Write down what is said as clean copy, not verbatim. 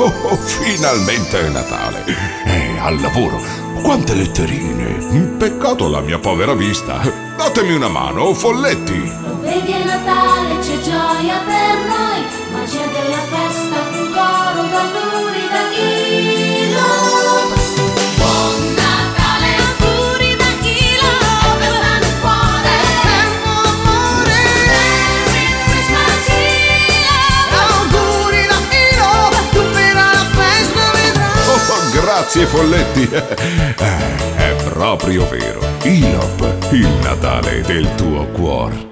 Oh, finalmente è Natale. Al lavoro. Quante letterine. Peccato la mia povera vista. Datemi una mano, folletti. Lo vedi, è Natale, c'è gioia per noi, magia della festa, un coro d'auguri da Ilo. Buon Natale, auguri da Ilo, festa nel cuore, tempo d'amore. Merry Christmas Ilo, auguri da Ilo, tu per la festa vedrai. Oh, grazie, folletti. È proprio vero. Ilop, il Natale del tuo cuore.